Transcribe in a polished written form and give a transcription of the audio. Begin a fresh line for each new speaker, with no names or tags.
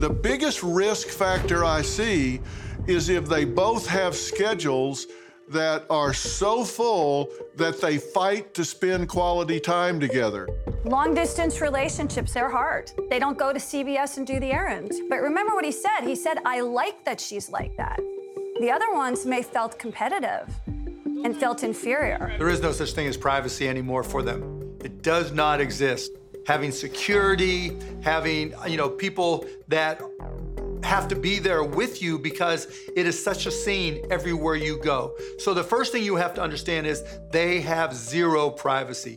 The biggest risk factor I see is if they both have schedules that are so full that they fight to spend quality time together.
Long-distance relationships, they're hard. They don't go to CVS and do the errands. But remember what he said. He said, I like that she's like that. The other ones may felt competitive and felt inferior.
There is no such thing as privacy anymore for them. It does not exist. Having security, having, people that have to be there with you because it is such a scene everywhere you go. So the first thing you have to understand is they have zero privacy.